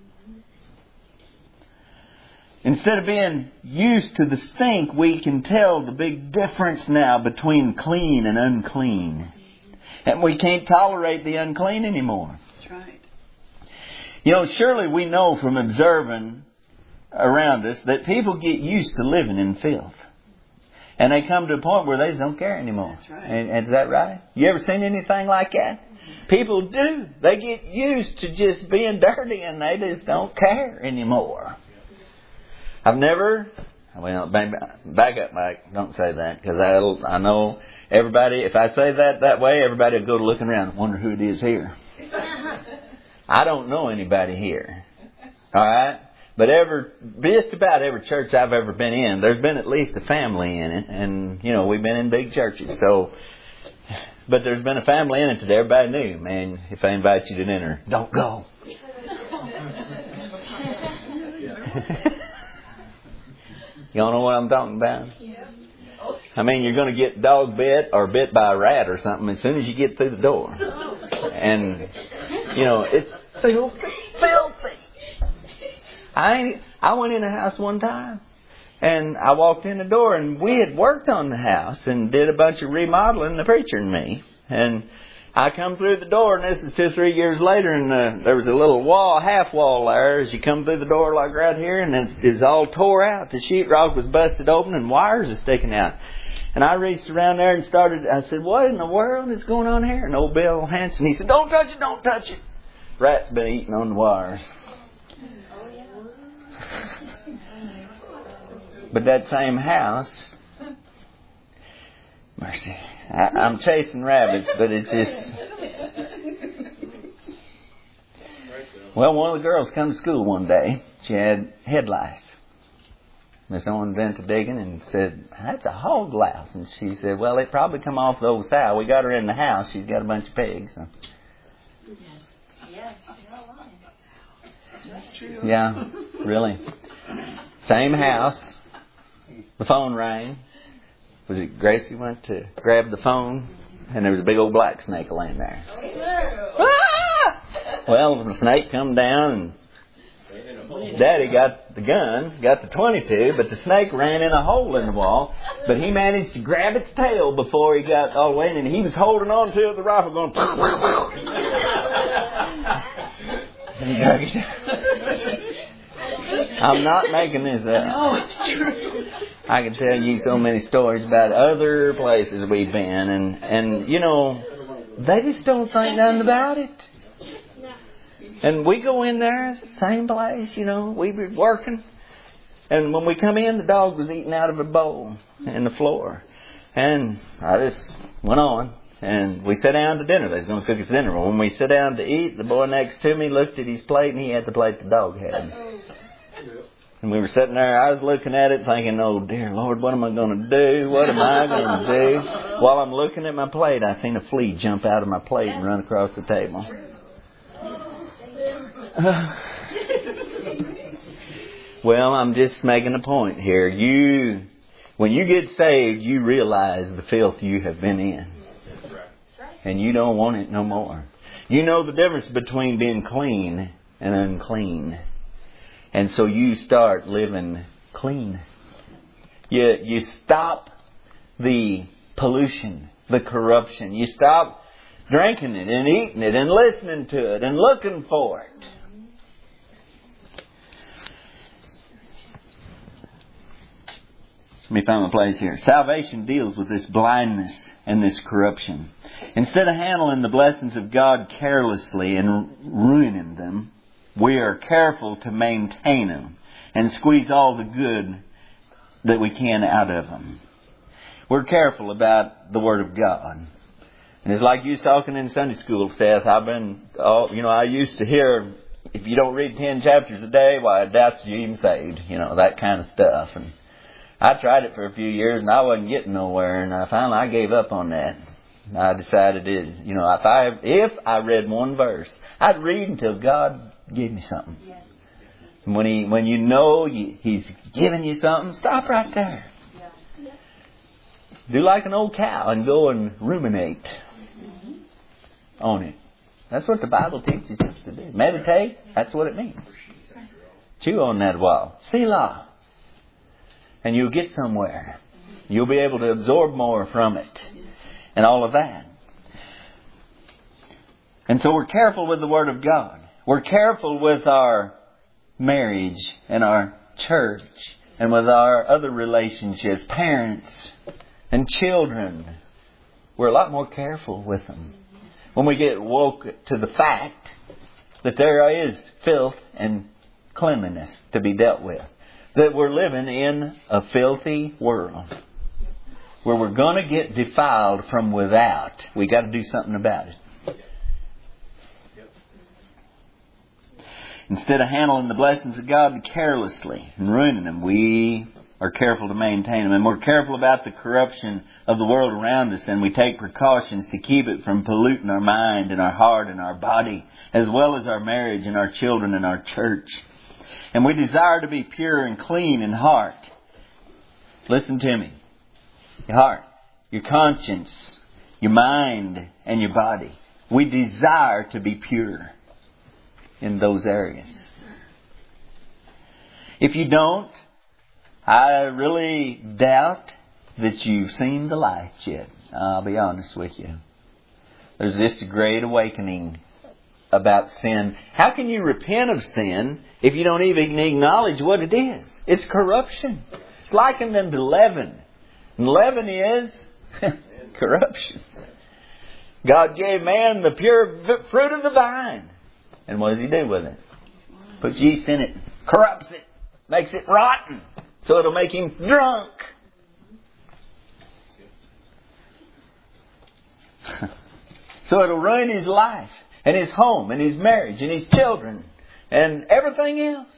Instead of being used to the stink, we can tell the big difference now between clean and unclean. And we can't tolerate the unclean anymore. That's right. You know, surely we know from observing around us that people get used to living in filth. And they come to a point where they just don't care anymore. That's right. And is that right? You ever seen anything like that? People do. They get used to just being dirty and they just don't care anymore. I've never... Well, back up, Mike. Don't say that. Because I know everybody... If I say that way, everybody will go to looking around and wonder who it is here. I don't know anybody here. All right? But just about every church I've ever been in, there's been at least a family in it. And, you know, we've been in big churches. So, but there's been a family in it that everybody knew. Man, if I invite you to dinner, don't go. Y'all know what I'm talking about? I mean, you're going to get dog bit or bit by a rat or something as soon as you get through the door. And, you know, it's filthy. I went in a house one time and I walked in the door and we had worked on the house and did a bunch of remodeling, the preacher and me. And I come through the door, and this is 2 or 3 years later, and there was a little wall, half wall there as you come through the door like right here, and it's all tore out. The sheetrock was busted open and wires are sticking out. And I reached around there and I said, what in the world is going on here? And old Bill Hanson, he said, don't touch it. Rat's been eating on the wires. But that same house, mercy, I'm chasing rabbits, but it's just... Well, one of the girls come to school one day. She had head lice. Miss Owen been to digging and said, that's a hog louse. And she said, well, it probably come off the old sow. We got her in the house. She's got a bunch of pigs. So. Yeah, really. Same house. The phone rang. Was it Gracie went to grab the phone? And there was a big old black snake laying there. Ah! Well, the snake come down and Daddy got the gun, got the .22, but the snake ran in a hole in the wall. But he managed to grab its tail before he got all the way in, and he was holding on to the rifle going... And he dug it. I'm not making this up. No, it's true. I can tell you so many stories about other places we've been, and you know, they just don't think nothing about it. And we go in there, same place, you know, we were working. And when we come in, the dog was eating out of a bowl in the floor. And I just went on. And we sat down to dinner. They was going to cook us dinner. Well, when we sat down to eat, the boy next to me looked at his plate and he had the plate the dog had. And we were sitting there. I was looking at it thinking, oh, dear Lord, what am I going to do? What am I going to do? While I'm looking at my plate, I seen a flea jump out of my plate and run across the table. Well, I'm just making a point here. When you get saved, you realize the filth you have been in. And you don't want it no more. You know the difference between being clean and unclean. And so you start living clean. You stop the pollution, the corruption. You stop drinking it and eating it and listening to it and looking for it. Let me find my place here. Salvation deals with this blindness and this corruption. Instead of handling the blessings of God carelessly and ruining them, we are careful to maintain them and squeeze all the good that we can out of them. We're careful about the Word of God. And it's like you was talking in Sunday school, Seth. I used to hear, if you don't read 10 chapters a day, why, I doubt you're even saved. You know, that kind of stuff. And I tried it for a few years and I wasn't getting nowhere, and finally I gave up on that. I decided if I read one verse, I'd read until God gave me something. Yes. And when you know He's giving you something, stop right there. Yeah. Do like an old cow and go and ruminate on it. That's what the Bible teaches us to do. Meditate, that's what it means. Chew on that a while. Selah. And you'll get somewhere. You'll be able to absorb more from it. And all of that. And so we're careful with the Word of God. We're careful with our marriage and our church and with our other relationships, parents and children. We're a lot more careful with them. When we get woke to the fact that there is filth and cleanliness to be dealt with. That we're living in a filthy world where we're going to get defiled from without. We got to do something about it. Instead of handling the blessings of God carelessly and ruining them, we are careful to maintain them. And we're careful about the corruption of the world around us, and we take precautions to keep it from polluting our mind and our heart and our body, as well as our marriage and our children and our church. And we desire to be pure and clean in heart. Listen to me. Your heart, your conscience, your mind, and your body. We desire to be pure in those areas. If you don't, I really doubt that you've seen the light yet. I'll be honest with you. There's just a great awakening about sin. How can you repent of sin if you don't even acknowledge what it is? It's corruption. It's likened unto leaven. And leaven is corruption. God gave man the pure fruit of the vine. And what does He do with it? Puts yeast in it. Corrupts it. Makes it rotten. So it'll make him drunk. So it'll ruin his life. And his home. And his marriage. And his children. And everything else.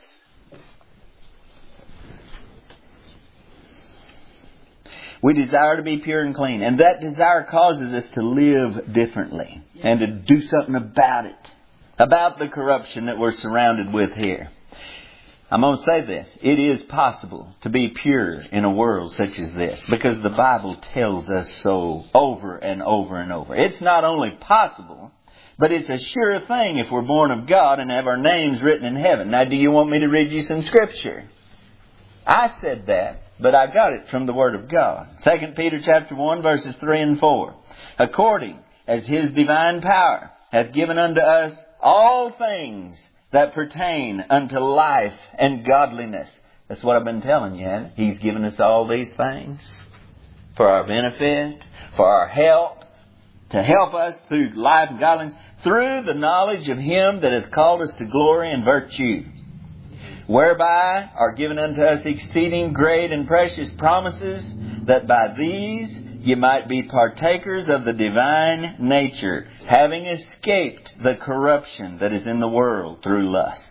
We desire to be pure and clean. And that desire causes us to live differently. And to do something about it. About the corruption that we're surrounded with here. I'm going to say this. It is possible to be pure in a world such as this. Because the Bible tells us so over and over and over. It's not only possible, but it's a sure thing if we're born of God and have our names written in heaven. Now, do you want me to read you some scripture? I said that, but I got it from the Word of God. 2 Peter chapter 1, verses 3 and 4. According as His divine power hath given unto us all things that pertain unto life and godliness. That's what I've been telling you, hasn't it? He's given us all these things for our benefit, for our help, to help us through life and godliness, through the knowledge of Him that hath called us to glory and virtue, whereby are given unto us exceeding great and precious promises, that by these ye might be partakers of the divine nature, having escaped the corruption that is in the world through lust.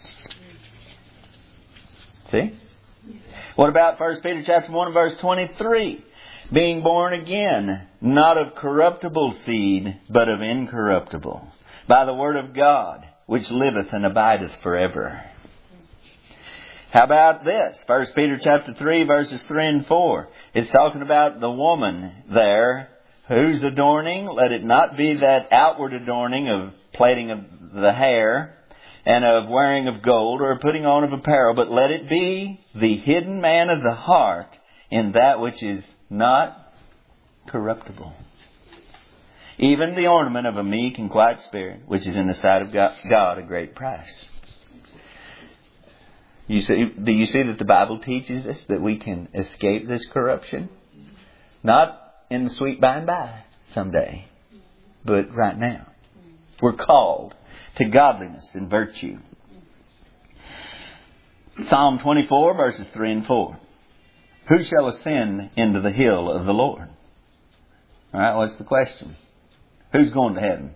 See? What about 1 Peter chapter 1 verse 23? Being born again, not of corruptible seed, but of incorruptible, by the word of God, which liveth and abideth forever. How about this? 1 Peter chapter 3 verses 3 and 4. It's talking about the woman there whose adorning, let it not be that outward adorning of plaiting of the hair and of wearing of gold or putting on of apparel, but let it be the hidden man of the heart in that which is not corruptible, even the ornament of a meek and quiet spirit, which is in the sight of God a great price. Do you see that the Bible teaches us that we can escape this corruption? Not in the sweet by and by someday, but right now. We're called to godliness and virtue. Psalm 24 verses 3 and 4. Who shall ascend into the hill of the Lord? All right, what's the question? Who's going to heaven?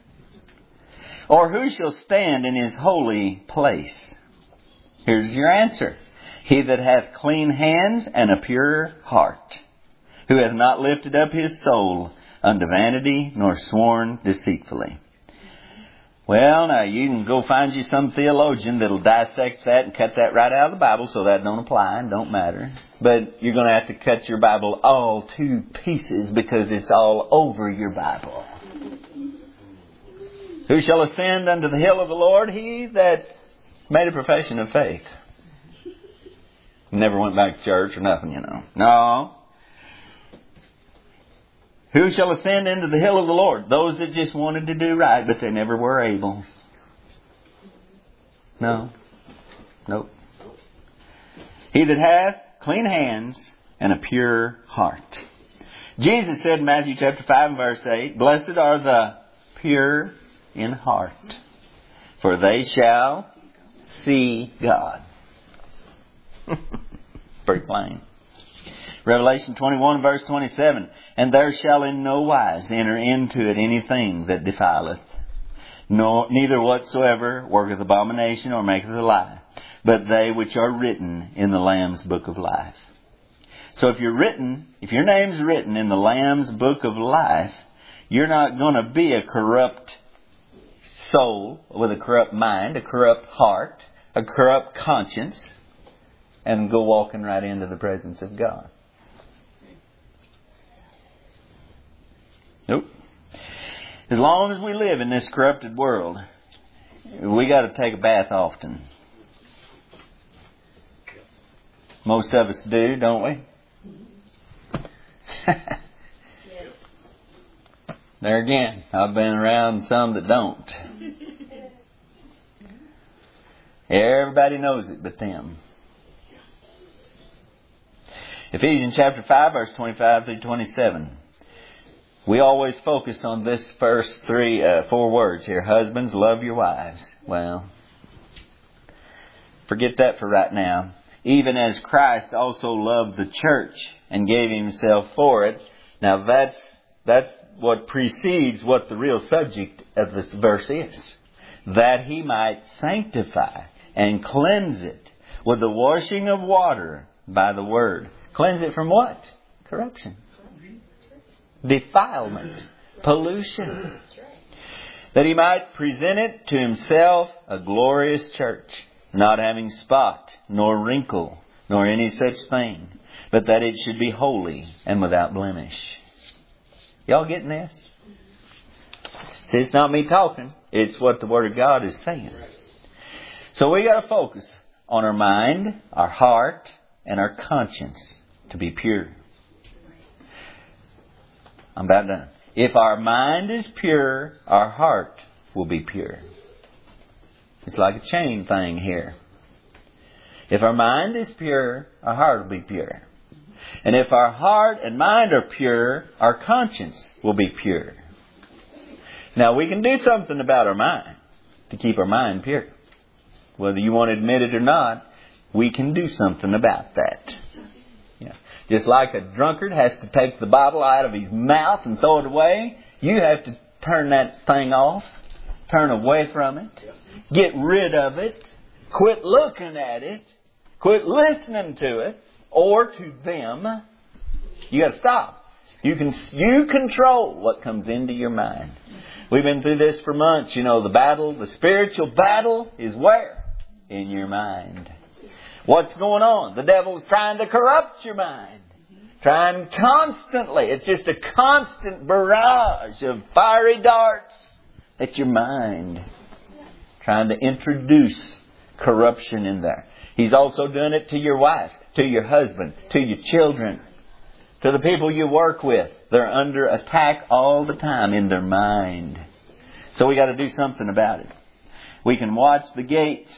Or who shall stand in His holy place? Here's your answer. He that hath clean hands and a pure heart, who hath not lifted up his soul unto vanity, nor sworn deceitfully. Well, now you can go find you some theologian that'll dissect that and cut that right out of the Bible, so that don't apply and don't matter. But you're going to have to cut your Bible all to pieces, because it's all over your Bible. Who shall ascend unto the hill of the Lord? He that made a profession of faith. Never went back to church or nothing, you know. No. Who shall ascend into the hill of the Lord? Those that just wanted to do right, but they never were able. No. Nope. He that hath clean hands and a pure heart. Jesus said in Matthew chapter 5 and verse 8, Blessed are the pure in heart, for they shall see God. Pretty plain. Revelation 21 verse 27. And there shall in no wise enter into it anything that defileth, neither whatsoever worketh abomination or maketh a lie, but they which are written in the Lamb's book of life. So if your name's written in the Lamb's book of life, you're not going to be a corrupt soul with a corrupt mind, a corrupt heart, a corrupt conscience, and go walking right into the presence of God. Nope. As long as we live in this corrupted world, we got to take a bath often. Most of us do, don't we? There again, I've been around some that don't. Everybody knows it but them. Ephesians chapter 5 verse 25 through 27. We always focus on this first 4 words here. Husbands, love your wives. Well, forget that for right now. Even as Christ also loved the church and gave Himself for it. Now that's what precedes what the real subject of this verse is. That He might sanctify and cleanse it with the washing of water by the word. Cleanse it from what? Corruption. Defilement. Pollution. That He might present it to Himself a glorious church, not having spot, nor wrinkle, nor any such thing, but that it should be holy and without blemish. Y'all getting this? See, it's not me talking. It's what the Word of God is saying. So we got to focus on our mind, our heart, and our conscience to be pure. I'm about done. If our mind is pure, our heart will be pure. It's like a chain thing here. If our mind is pure, our heart will be pure. And if our heart and mind are pure, our conscience will be pure. Now, we can do something about our mind to keep our mind pure. Whether you want to admit it or not, we can do something about that. Yeah. Just like a drunkard has to take the bottle out of his mouth and throw it away, you have to turn that thing off, turn away from it, get rid of it, quit looking at it, quit listening to it or to them. You got to stop. You control what comes into your mind. We've been through this for months. You know, the spiritual battle is where? In your mind. What's going on? The devil's trying to corrupt your mind. Trying constantly. It's just a constant barrage of fiery darts at your mind. Trying to introduce corruption in there. He's also doing it to your wife, to your husband, to your children, to the people you work with. They're under attack all the time in their mind. So we got to do something about it. We can watch the gates.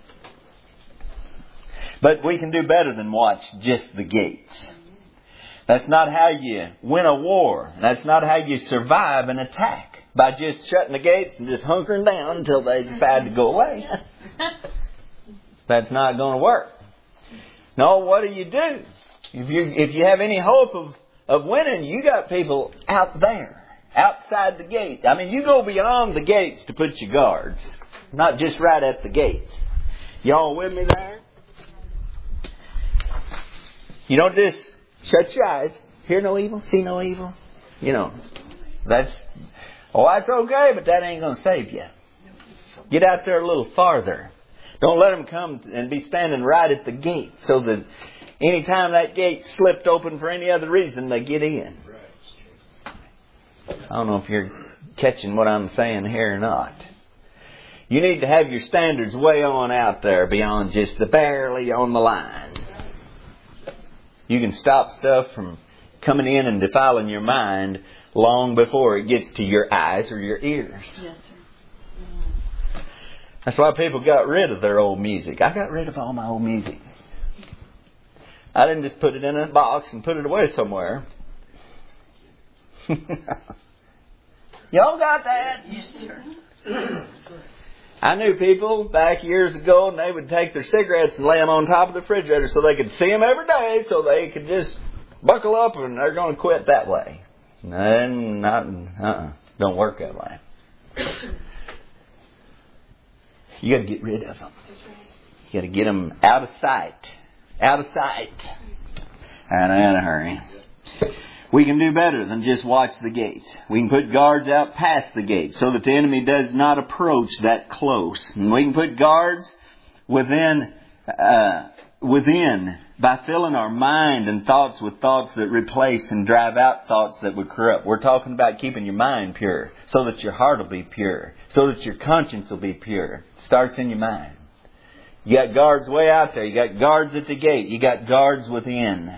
But we can do better than watch just the gates. That's not how you win a war. That's not how you survive an attack. By just shutting the gates and just hunkering down until they decide to go away. That's not going to work. No, what do? If you have any hope of winning, you got people out there, outside the gate. I mean, you go beyond the gates to put your guards, not just right at the gates. Y'all with me there? You don't just shut your eyes, hear no evil, see no evil. You know, that's okay, but that ain't going to save you. Get out there a little farther. Don't let them come and be standing right at the gate so that anytime that gate slipped open for any other reason, they get in. I don't know if you're catching what I'm saying here or not. You need to have your standards way on out there beyond just the barely on the line. You can stop stuff from coming in and defiling your mind long before it gets to your eyes or your ears. Yes, sir. That's why people got rid of their old music. I got rid of all my old music. I didn't just put it in a box and put it away somewhere. Y'all got that? Yes, sir. I knew people back years ago, and they would take their cigarettes and lay them on top of the refrigerator so they could see them every day, so they could just buckle up and they're going to quit that way. Don't work that way. You got to get rid of them. You got to get them out of sight. Out of sight. And in a hurry. We can do better than just watch the gates. We can put guards out past the gates so that the enemy does not approach that close. And we can put guards within by filling our mind and thoughts with thoughts that replace and drive out thoughts that would corrupt. We're talking about keeping your mind pure so that your heart will be pure, so that your conscience will be pure. It starts in your mind. You got guards way out there. You got guards at the gate. You got guards within.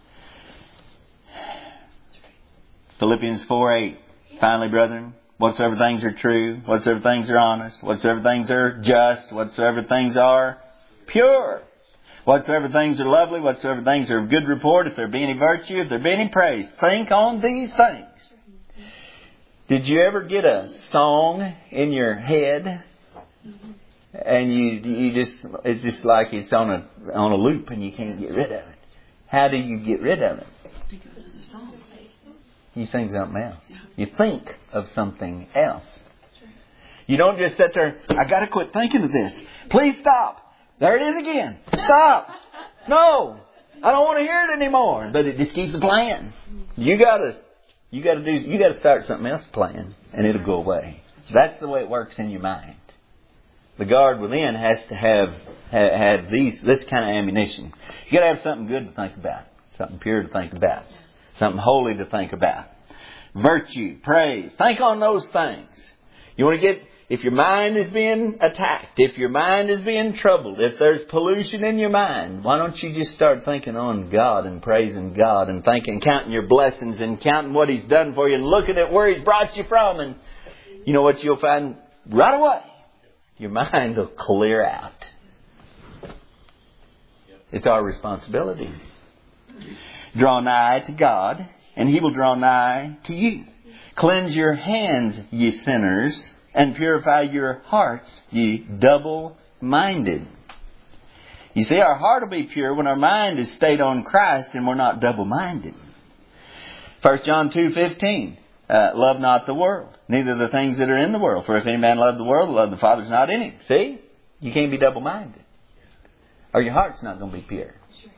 Philippians 4:8. Finally, brethren, whatsoever things are true, whatsoever things are honest, whatsoever things are just, whatsoever things are pure, whatsoever things are lovely, whatsoever things are of good report, if there be any virtue, if there be any praise, think on these things. Did you ever get a song in your head and you just, it's just like it's on a loop and you can't get rid of it? How do you get rid of it? You sing something else. You think of something else. You don't just sit there, I got to quit thinking of this. Please stop. There it is again. Stop. No, I don't want to hear it anymore. But it just keeps playing. You got to start something else playing, and it'll go away. That's the way it works in your mind. The guard within has to have this kind of ammunition. You got to have something good to think about, something pure to think about. Something holy to think about. Virtue, praise. Think on those things. You want to if your mind is being attacked, if your mind is being troubled, if there's pollution in your mind, why don't you just start thinking on God and praising God and counting your blessings and counting what He's done for you and looking at where He's brought you from, and you know what you'll find right away? your mind will clear out. It's our responsibility. Draw nigh to God, and He will draw nigh to you. Cleanse your hands, ye sinners, and purify your hearts, ye double-minded. You see, our heart will be pure when our mind is stayed on Christ and we're not double-minded. 1 John 2:15, love not the world, neither the things that are in the world. For if any man love the world, the love of the Father is not in him. See? You can't be double-minded, or your heart's not going to be pure.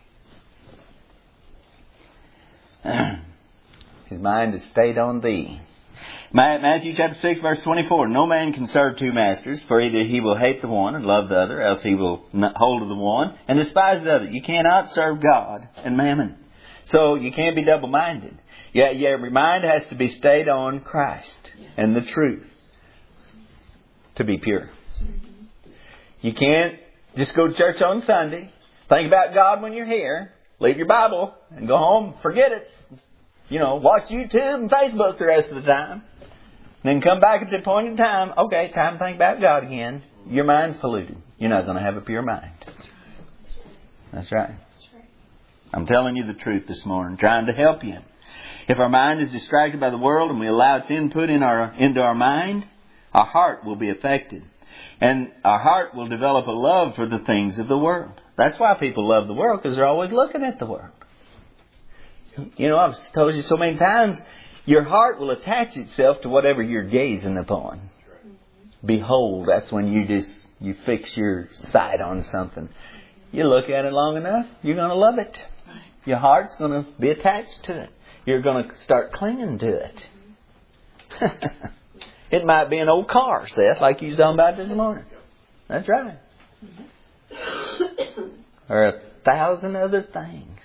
His mind is stayed on thee. Matthew chapter 6 verse 24. No man can serve two masters, for either he will hate the one and love the other, else he will hold of the one and despise the other. You cannot serve God and mammon. So you can't be double-minded. Your mind has to be stayed on Christ and the truth to be pure. You can't just go to church on Sunday, think about God when you're here, leave your Bible and go home, forget it. Watch YouTube and Facebook the rest of the time. Then come back at the appointed time. Okay, time to think about God again. Your mind's polluted. You're not going to have a pure mind. That's right. I'm telling you the truth this morning, trying to help you. If our mind is distracted by the world and we allow its input into our mind, our heart will be affected. And our heart will develop a love for the things of the world. That's why people love the world, because they're always looking at the world. I've told you so many times, your heart will attach itself to whatever you're gazing upon. Behold, that's when you fix your sight on something. You look at it long enough, you're going to love it. Your heart's going to be attached to it. You're going to start clinging to it. It might be an old car, Seth, like you was talking about this morning. That's right. Or 1,000 other things.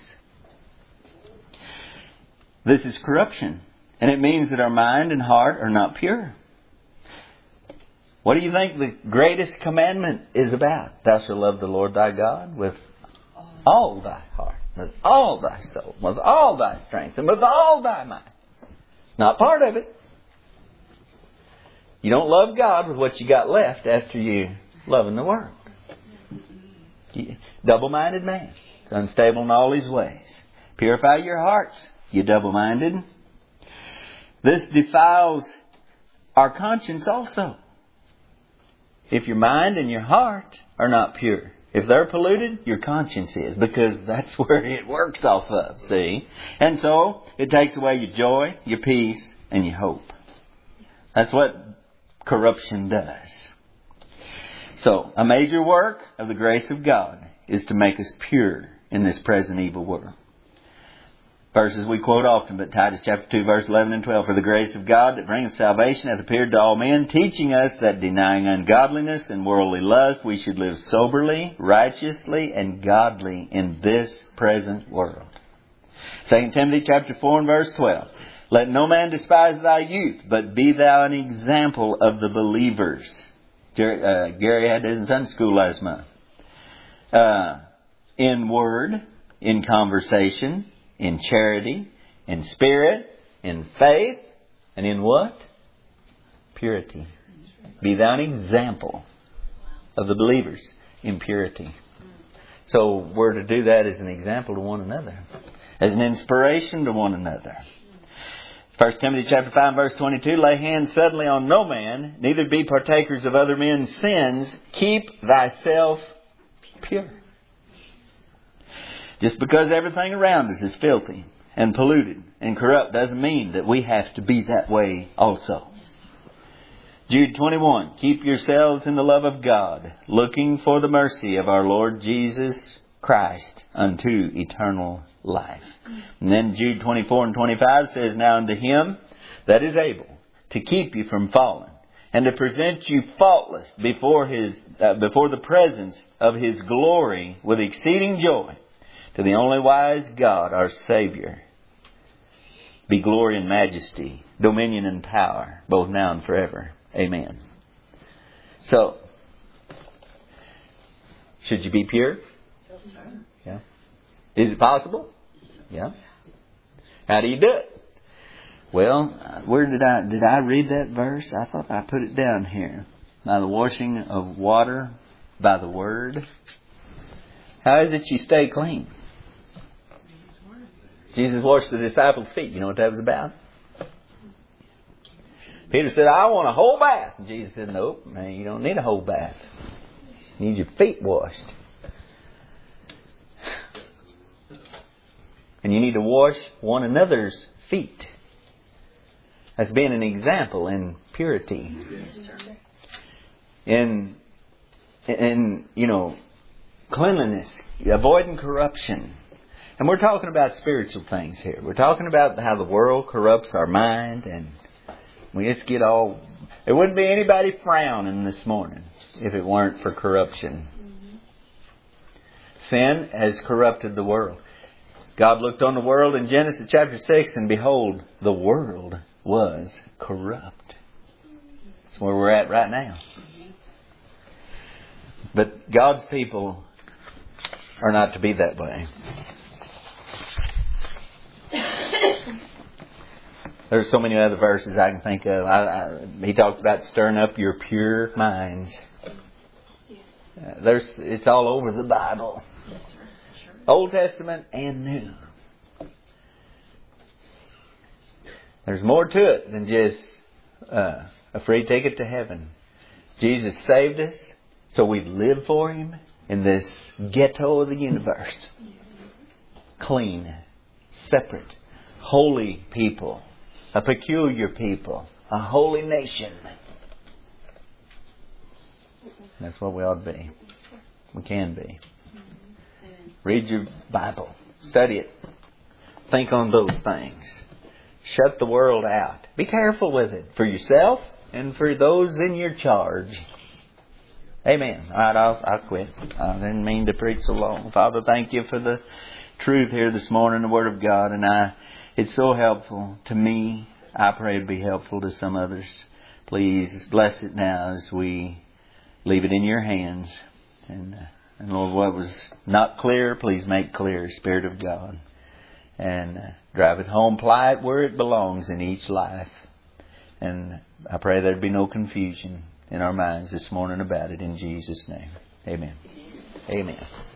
This is corruption. And it means that our mind and heart are not pure. What do you think the greatest commandment is about? Thou shalt love the Lord thy God with all thy heart, with all thy soul, with all thy strength, and with all thy might. Not part of it. You don't love God with what you got left after you loving the world. Double-minded man. It's unstable in all his ways. Purify your hearts, you double-minded. This defiles our conscience also. If your mind and your heart are not pure, if they're polluted, your conscience is, because that's where it works off of, see? And so, it takes away your joy, your peace, and your hope. That's what corruption does. So, a major work of the grace of God is to make us pure in this present evil world. Verses we quote often, but Titus chapter 2, verse 11 and 12. For the grace of God that bringeth salvation hath appeared to all men, teaching us that denying ungodliness and worldly lust, we should live soberly, righteously, and godly in this present world. 2 Timothy chapter 4 and verse 12. Let no man despise thy youth, but be thou an example of the believers. Gary had this in Sunday school last month. In word, in conversation, in charity, in spirit, in faith, and in what? Purity. Be thou an example of the believers in purity. So we're to do that as an example to one another, as an inspiration to one another. 1 Timothy chapter 5 verse 22, lay hands suddenly on no man, neither be partakers of other men's sins. Keep thyself pure. Just because everything around us is filthy and polluted and corrupt doesn't mean that we have to be that way also. Jude 21, keep yourselves in the love of God, looking for the mercy of our Lord Jesus Christ unto eternal life. And then Jude 24 and 25 says, now unto Him that is able to keep you from falling and to present you faultless before the presence of His glory with exceeding joy. To the only wise God, our Savior, be glory and majesty, dominion and power, both now and forever. Amen. So, should you be pure? Yeah. Is it possible? Yeah. How do you do it? Well, where did I read that verse? I thought I put it down here. By the washing of water, by the Word. How is it you stay clean? Jesus washed the disciples' feet. You know what that was about? Peter said, I want a whole bath. And Jesus said, nope, man, you don't need a whole bath. You need your feet washed. And you need to wash one another's feet. That's being an example in purity. In cleanliness, avoiding corruption. And we're talking about spiritual things here. We're talking about how the world corrupts our mind, and we just get all... There wouldn't be anybody frowning this morning if it weren't for corruption. Sin has corrupted the world. God looked on the world in Genesis chapter 6, and behold, the world was corrupt. That's where we're at right now. But God's people are not to be that way. There's so many other verses I can think of. He talked about stirring up your pure minds. It's all over the Bible. Old Testament and New. There's more to it than just a free ticket to heaven. Jesus saved us so we live for Him in this ghetto of the universe. Clean, separate, holy people. A peculiar people. A holy nation. That's what we ought to be. We can be. Read your Bible. Study it. Think on those things. Shut the world out. Be careful with it. For yourself and for those in your charge. Amen. All right, I'll quit. I didn't mean to preach so long. Father, thank you for the truth here this morning, the Word of God. And it's so helpful to me. I pray it'd be helpful to some others. Please bless it now as we leave it in your hands. And Lord, what was not clear, please make clear, Spirit of God. And drive it home, apply it where it belongs in each life. And I pray there'd be no confusion in our minds this morning about it in Jesus' name. Amen. Amen.